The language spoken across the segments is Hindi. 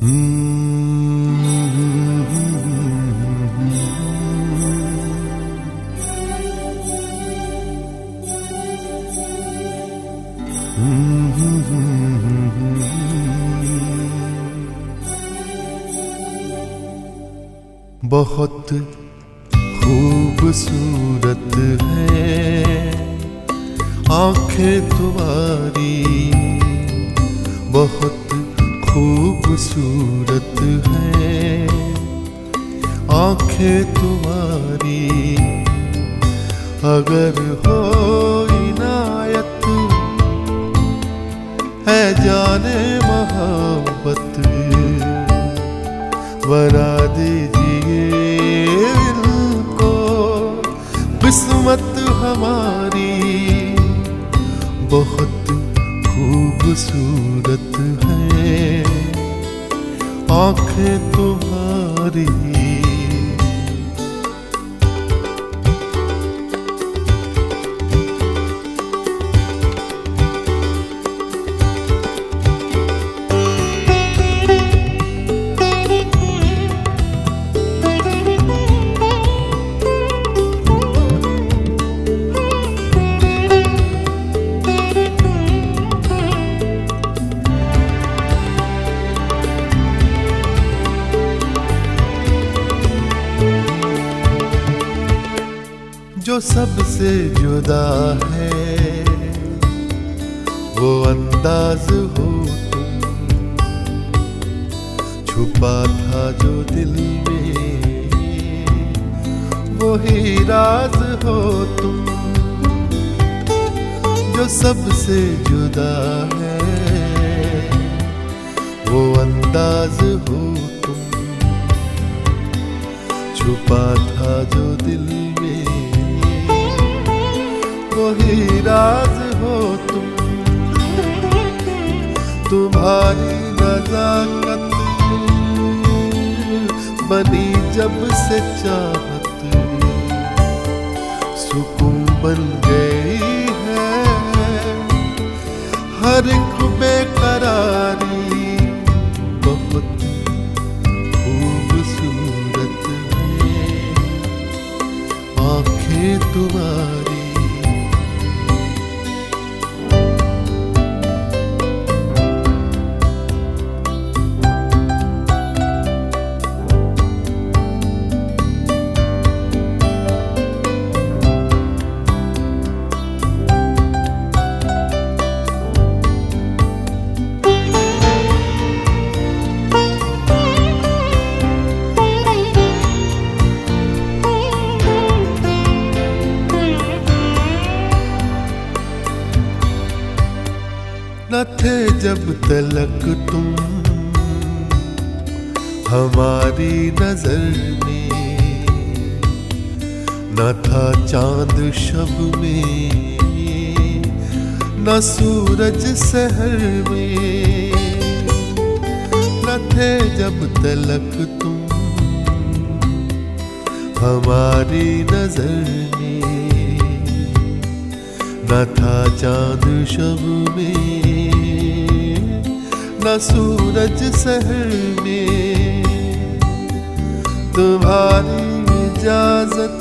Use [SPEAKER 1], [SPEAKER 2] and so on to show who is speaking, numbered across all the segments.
[SPEAKER 1] बहुत खूबसूरत है आंखें तुम्हारी, बहुत खूबसूरत है आंखें तुम्हारी। अगर हो इनायत है जाने मोहब्बत, बना दीजिए इनको किस्मत हमारी। बहुत खूबसूरत है आंखें तुम्हारी। जो सबसे जुदा है वो अंदाज हो तुम, छुपा था जो दिल में वही राज हो तुम। जो सबसे जुदा है वो अंदाज हो तुम, छुपा था जो दिल में वही राज हो तुम। तुम्हारी नजाकत बनी जब से चाहत, सुकून बन गई है हर एक बेकरारी। बहुत खूबसूरत है आंखें तुम्हारी। न थे जब तलक तुम हमारी नजर में, न था चांद शब में न सूरज सहर में। न थे जब तलक तुम हमारी नजर में, न था चांद शब में न सूरज सहर में। तुम्हारी इजाजत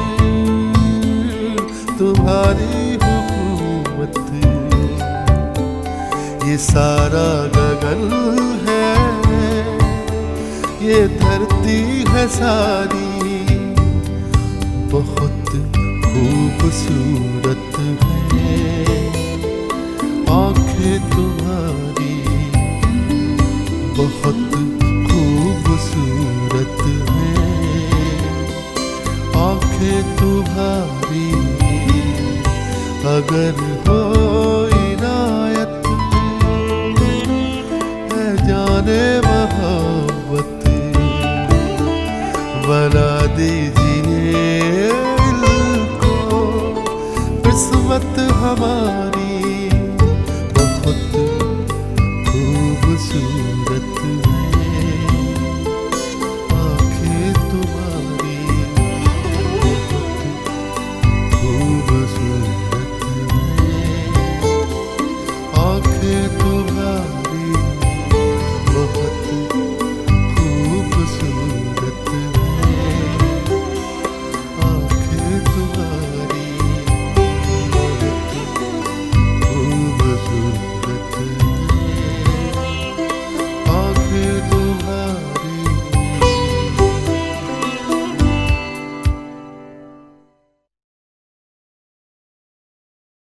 [SPEAKER 1] तुम्हारी हुकूमत, ये सारा गगन है ये धरती है सारी। बहुत खूबसूरत है आंखें तुम्हारी। बहुत खूबसूरत है आंखें तुम्हारी। अगर हो इनायत है जाने मोहब्बत, बना दीजिए इनको किस्मत हमारी।